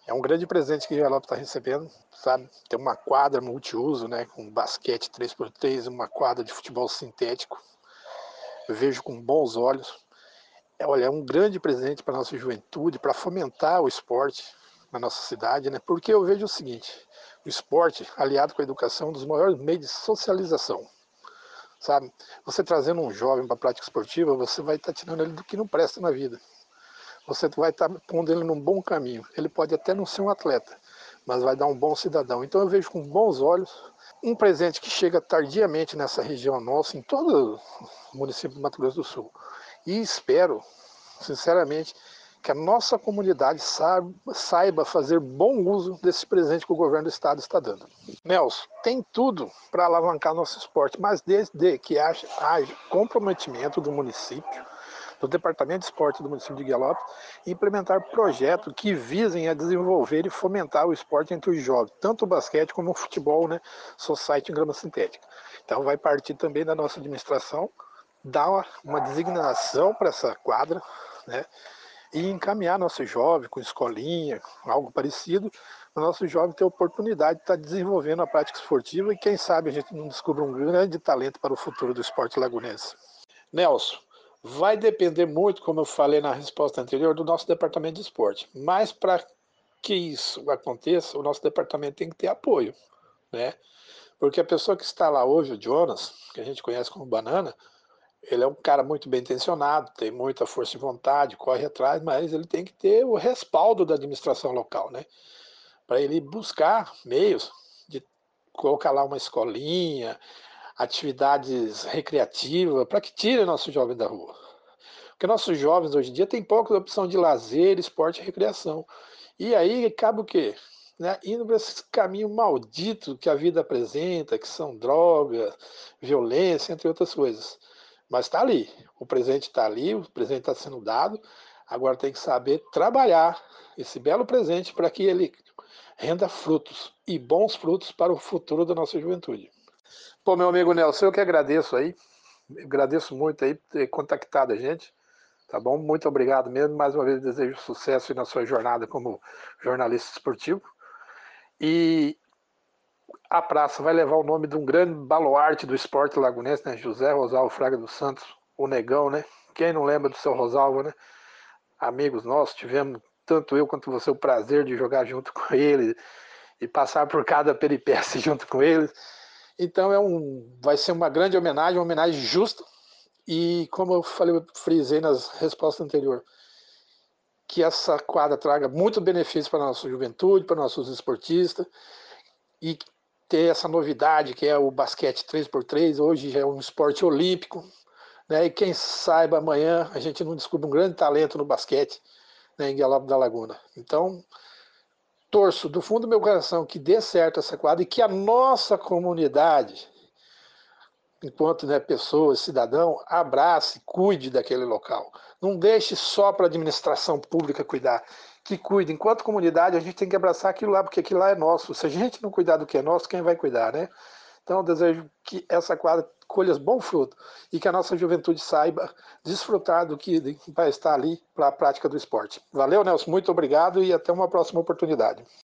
É um grande presente que o Galope está recebendo, sabe? Tem uma quadra multiuso, né? Com basquete 3x3, uma quadra de futebol sintético. Eu vejo com bons olhos. Olha, é um grande presente para a nossa juventude, para fomentar o esporte na nossa cidade, né? Porque eu vejo o seguinte, o esporte, aliado com a educação, é um dos maiores meios de socialização, sabe? Você trazendo um jovem para a prática esportiva, você vai estar tirando ele do que não presta na vida. Você vai estar pondo ele num bom caminho. Ele pode até não ser um atleta, mas vai dar um bom cidadão. Então eu vejo com bons olhos um presente que chega tardiamente nessa região nossa, em todo o município do Mato Grosso do Sul. E espero, sinceramente, que a nossa comunidade saiba fazer bom uso desse presente que o governo do estado está dando. Nelson, tem tudo para alavancar nosso esporte, mas desde que haja comprometimento do município, do Departamento de Esporte do município de Guialopes, e implementar projetos que visem a desenvolver e fomentar o esporte entre os jovens, tanto o basquete como o futebol, né, society em grama sintética. Então vai partir também da nossa administração, dar uma designação para essa quadra, né, e encaminhar nosso jovem com escolinha, algo parecido, o nosso jovem ter a oportunidade de estar desenvolvendo a prática esportiva e quem sabe a gente não descubra um grande talento para o futuro do esporte lagunense. Nelson, vai depender muito, como eu falei na resposta anterior, do nosso departamento de esporte, mas para que isso aconteça, o nosso departamento tem que ter apoio, né? Porque a pessoa que está lá hoje, o Jonas, que a gente conhece como Banana, ele é um cara muito bem intencionado, tem muita força e vontade, corre atrás, mas ele tem que ter o respaldo da administração local, né? Para ele buscar meios de colocar lá uma escolinha, atividades recreativas, para que tire nosso jovem da rua. Porque nossos jovens hoje em dia têm pouca opção de lazer, esporte e recreação. E aí acaba o quê? Né? Indo para esse caminho maldito que a vida apresenta, que são drogas, violência, entre outras coisas. Mas está ali, o presente está ali, o presente está sendo dado, agora tem que saber trabalhar esse belo presente para que ele renda frutos, e bons frutos para o futuro da nossa juventude. Pô, meu amigo Nelson, eu que agradeço aí, agradeço muito aí por ter contactado a gente, tá bom? Muito obrigado mesmo, mais uma vez desejo sucesso na sua jornada como jornalista esportivo, e a praça vai levar o nome de um grande baluarte do esporte lagunense, né? José Rosalvo Fraga dos Santos, o Negão, né? Quem não lembra do seu Rosalvo, né? Amigos nossos, tivemos, tanto eu quanto você, o prazer de jogar junto com ele e passar por cada peripécia junto com ele. Então vai ser uma grande homenagem, uma homenagem justa, e como eu falei, eu frisei nas respostas anteriores, que essa quadra traga muito benefício para a nossa juventude, para nossos esportistas, e ter essa novidade que é o basquete 3x3, hoje já é um esporte olímpico, né? E quem saiba amanhã a gente não descobre um grande talento no basquete, né, em Guialop da Laguna. Então, torço do fundo do meu coração que dê certo essa quadra e que a nossa comunidade, enquanto, né, pessoa, cidadão, abrace, cuide daquele local. Não deixe só para a administração pública cuidar, que cuide. Enquanto comunidade, a gente tem que abraçar aquilo lá, porque aquilo lá é nosso. Se a gente não cuidar do que é nosso, quem vai cuidar, né? Então, eu desejo que essa quadra colha bom fruto e que a nossa juventude saiba desfrutar do que vai estar ali para a prática do esporte. Valeu, Nelson, muito obrigado e até uma próxima oportunidade.